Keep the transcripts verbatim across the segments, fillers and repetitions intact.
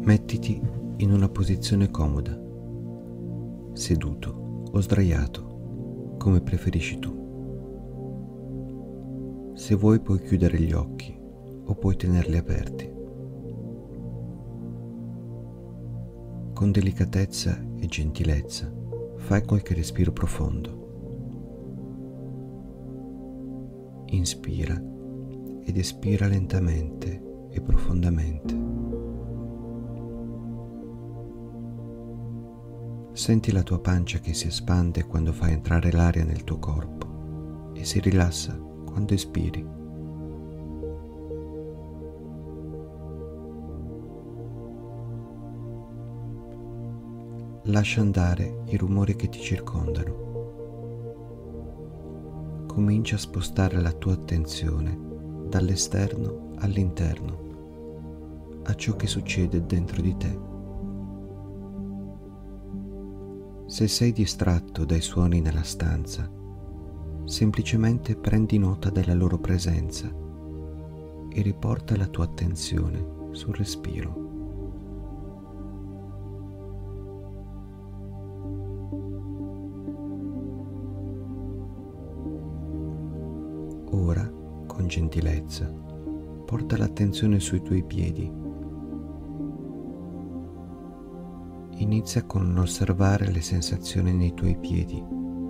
Mettiti in una posizione comoda, seduto o sdraiato, come preferisci tu. Se vuoi puoi chiudere gli occhi o puoi tenerli aperti. Con delicatezza e gentilezza fai qualche respiro profondo. Inspira ed espira lentamente e profondamente. Senti la tua pancia che si espande quando fai entrare l'aria nel tuo corpo e si rilassa quando espiri. Lascia andare i rumori che ti circondano. Comincia a spostare la tua attenzione dall'esterno all'interno, a ciò che succede dentro di te. Se sei distratto dai suoni nella stanza, semplicemente prendi nota della loro presenza e riporta la tua attenzione sul respiro. Ora, con gentilezza, porta l'attenzione sui tuoi piedi. Inizia con osservare le sensazioni nei tuoi piedi.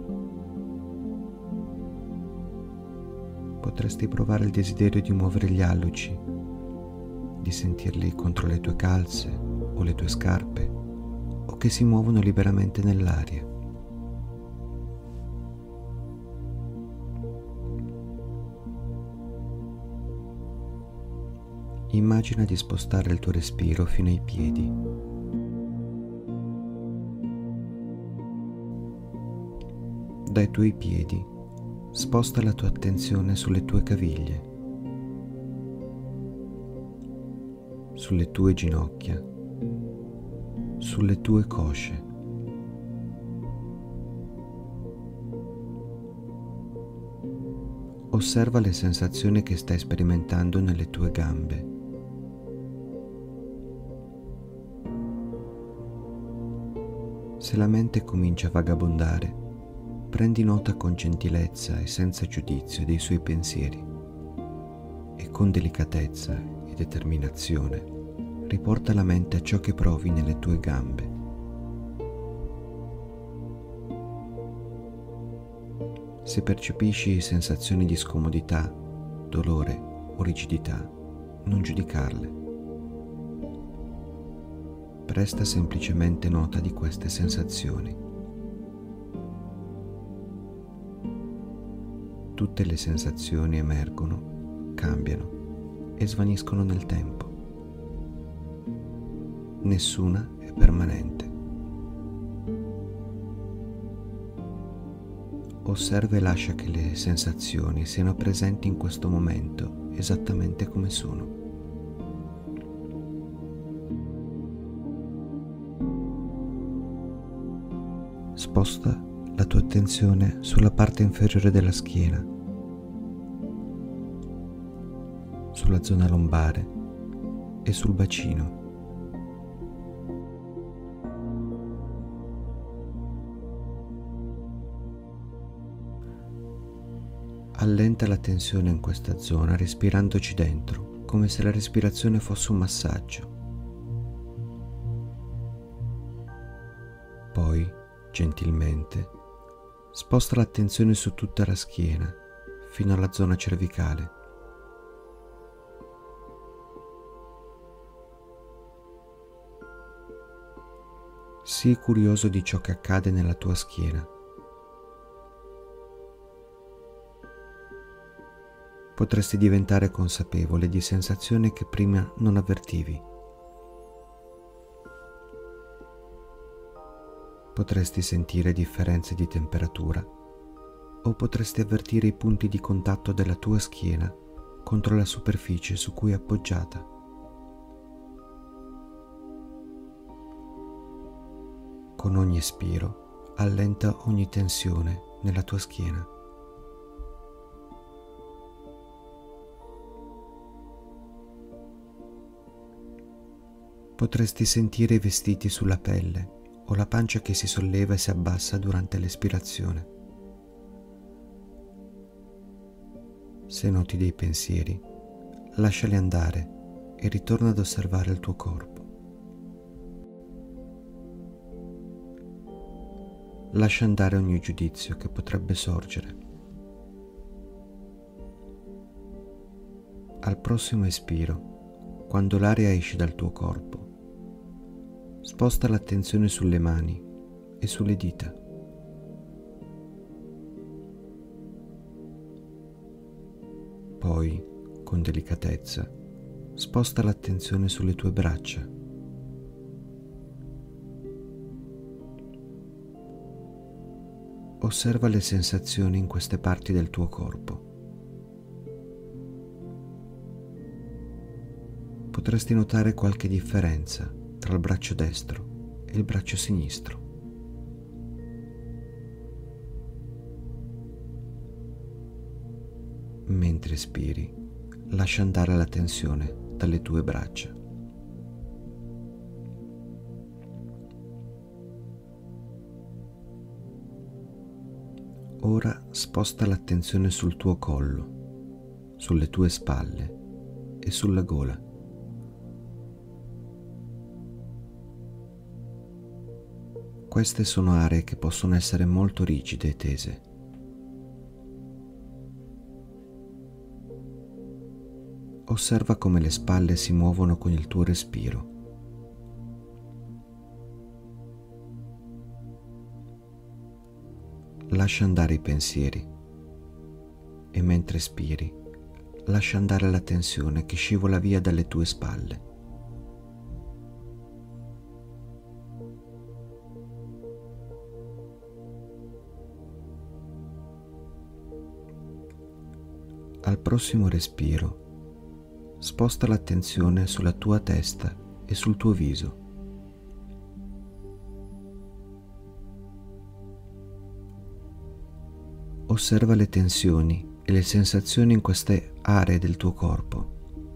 Potresti provare il desiderio di muovere gli alluci, di sentirli contro le tue calze o le tue scarpe, o che si muovono liberamente nell'aria. Immagina di spostare il tuo respiro fino ai piedi. Dai tuoi piedi sposta la tua attenzione sulle tue caviglie, sulle tue ginocchia, sulle tue cosce. Osserva le sensazioni che stai sperimentando nelle tue gambe. Se la mente comincia a vagabondare, prendi nota con gentilezza e senza giudizio dei suoi pensieri e con delicatezza e determinazione riporta la mente a ciò che provi nelle tue gambe. Se percepisci sensazioni di scomodità, dolore o rigidità, non giudicarle. Presta semplicemente nota di queste sensazioni. Tutte le sensazioni emergono, cambiano e svaniscono nel tempo. Nessuna è permanente. Osserva e lascia che le sensazioni siano presenti in questo momento esattamente come sono. Sposta la tua attenzione sulla parte inferiore della schiena, sulla zona lombare e sul bacino. Allenta la tensione in questa zona respirandoci dentro, come se la respirazione fosse un massaggio. Poi, gentilmente, sposta l'attenzione su tutta la schiena, fino alla zona cervicale. Sii curioso di ciò che accade nella tua schiena. Potresti diventare consapevole di sensazioni che prima non avvertivi. Potresti sentire differenze di temperatura o potresti avvertire i punti di contatto della tua schiena contro la superficie su cui è appoggiata. Con ogni espiro allenta ogni tensione nella tua schiena. Potresti sentire i vestiti sulla pelle o la pancia che si solleva e si abbassa durante l'espirazione. Se noti dei pensieri, lasciali andare e ritorna ad osservare il tuo corpo. Lascia andare ogni giudizio che potrebbe sorgere. Al prossimo espiro, quando l'aria esce dal tuo corpo, sposta l'attenzione sulle mani e sulle dita. Poi, con delicatezza, sposta l'attenzione sulle tue braccia. Osserva le sensazioni in queste parti del tuo corpo. Potresti notare qualche differenza tra il braccio destro e il braccio sinistro. Mentre espiri, lascia andare la tensione dalle tue braccia. Ora sposta l'attenzione sul tuo collo, sulle tue spalle e sulla gola. Queste sono aree che possono essere molto rigide e tese. Osserva come le spalle si muovono con il tuo respiro. Lascia andare i pensieri e mentre espiri, lascia andare la tensione che scivola via dalle tue spalle. Al prossimo respiro, sposta l'attenzione sulla tua testa e sul tuo viso. Osserva le tensioni e le sensazioni in queste aree del tuo corpo.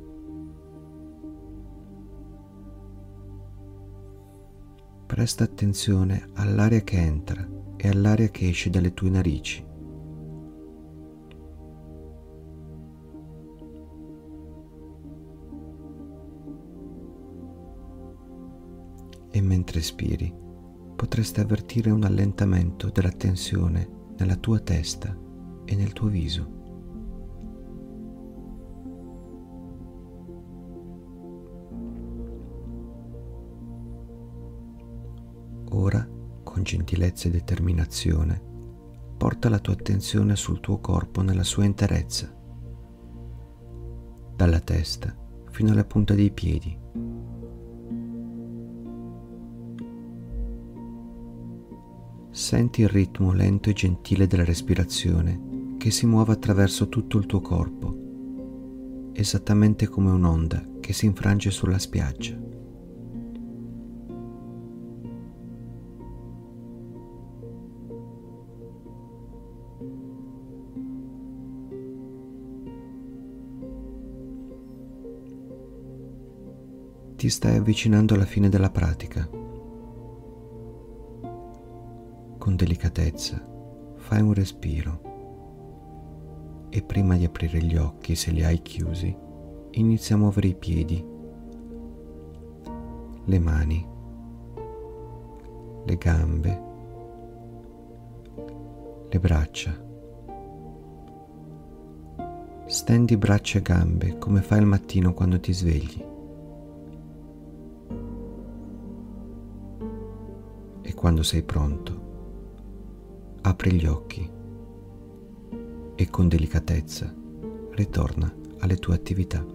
Presta attenzione all'aria che entra e all'aria che esce dalle tue narici. E mentre espiri, potresti avvertire un allentamento della tensione nella tua testa e nel tuo viso. Ora, con gentilezza e determinazione, porta la tua attenzione sul tuo corpo nella sua interezza, dalla testa fino alla punta dei piedi. Senti il ritmo lento e gentile della respirazione che si muove attraverso tutto il tuo corpo, esattamente come un'onda che si infrange sulla spiaggia. Ti stai avvicinando alla fine della pratica. Con delicatezza fai un respiro e prima di aprire gli occhi, se li hai chiusi, inizia a muovere i piedi, le mani, le gambe, le braccia. Stendi braccia e gambe come fai al mattino quando ti svegli. E quando sei pronto, apri gli occhi e con delicatezza ritorna alle tue attività.